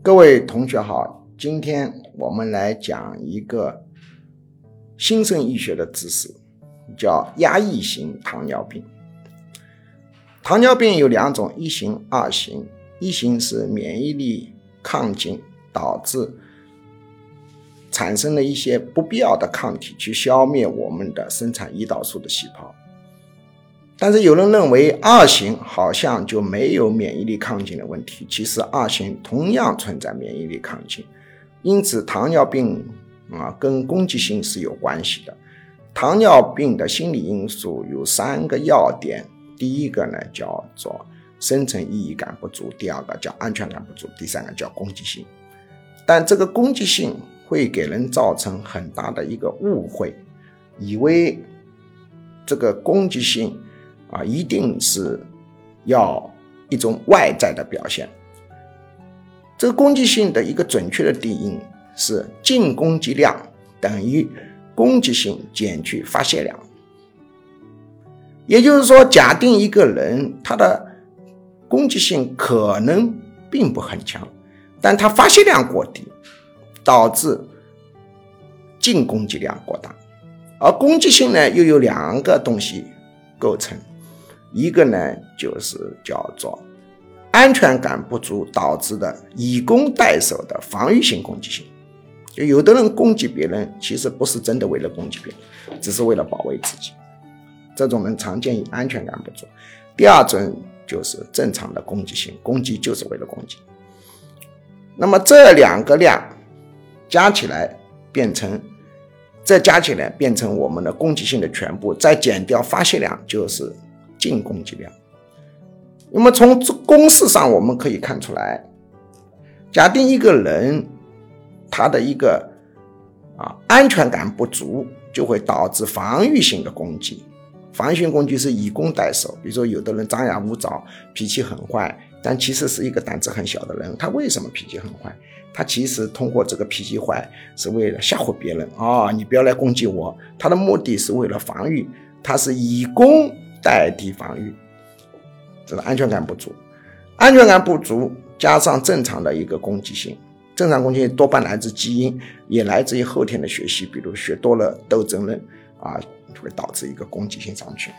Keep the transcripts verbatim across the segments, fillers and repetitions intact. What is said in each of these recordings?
各位同学好，今天我们来讲一个新生医学的知识，叫压抑型糖尿病。糖尿病有两种，一型、二型。一型是免疫力亢进导致产生了一些不必要的抗体去消灭我们的生产胰岛素的细胞。但是有人认为二型好像就没有免疫力亢进的问题，其实二型同样存在免疫力亢进。因此糖尿病啊跟攻击性是有关系的。糖尿病的心理因素有三个要点，第一个呢叫做深层意义感不足，第二个叫安全感不足，第三个叫攻击性。但这个攻击性会给人造成很大的一个误会，以为这个攻击性啊一定是要一种外在的表现。这个攻击性的一个准确的定义是净攻击量等于攻击性减去发泄量。也就是说，假定一个人他的攻击性可能并不很强，但他发泄量过低，导致净攻击量过大。而攻击性呢又有两个东西构成，一个呢就是叫做安全感不足导致的以攻代守的防御性攻击性。就有的人攻击别人其实不是真的为了攻击别人，只是为了保卫自己，这种人常见于安全感不足。第二种就是正常的攻击性，攻击就是为了攻击。那么这两个量加起来变成这加起来变成我们的攻击性的全部，再减掉发泄量就是净攻击量。那么从公式上我们可以看出来，假定一个人他的一个啊安全感不足，就会导致防御性的攻击。防御性攻击是以攻代守，比如说有的人张牙舞爪，脾气很坏，但其实是一个胆子很小的人。他为什么脾气很坏？他其实通过这个脾气坏是为了吓唬别人啊、哦，你不要来攻击我。他的目的是为了防御，他是以攻代替防御，这是安全感不足。安全感不足加上正常的一个攻击性，正常攻击性多半来自基因，也来自于后天的学习，比如学多了斗争论啊，会导致一个攻击性上去。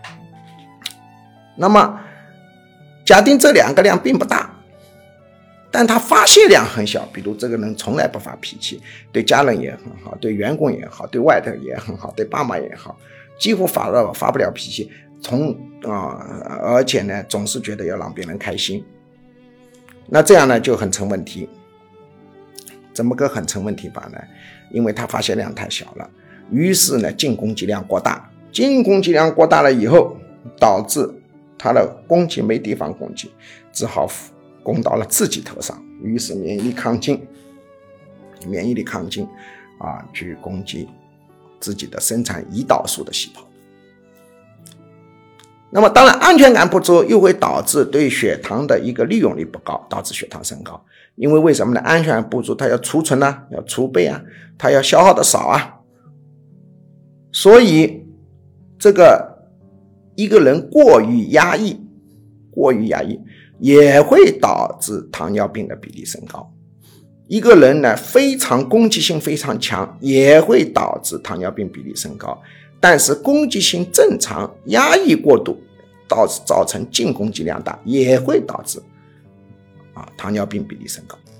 那么假定这两个量并不大，但它发泄量很小，比如这个人从来不发脾气，对家人也很好，对员工也好，对外头也很好，对爸妈也好，几乎发了发不了脾气，从啊、呃，而且呢总是觉得要让别人开心。那这样呢就很成问题。怎么个很成问题法呢？因为它发泄量太小了，于是呢净攻击量过大，净攻击量过大了以后，导致它的攻击没地方攻击，只好攻到了自己头上，于是免疫力亢进，免疫力亢进啊，去攻击自己的生产胰岛素的细胞。那么当然安全感不足又会导致对血糖的一个利用率不高，导致血糖升高。因为为什么呢？安全感不足，它要储存啊，要储备啊，它要消耗的少啊。所以这个一个人过于压抑，过于压抑也会导致糖尿病的比例升高。一个人呢非常攻击性非常强，也会导致糖尿病比例升高。但是攻击性正常，压抑过度导致造成净攻击量大，也会导致啊糖尿病比例升高。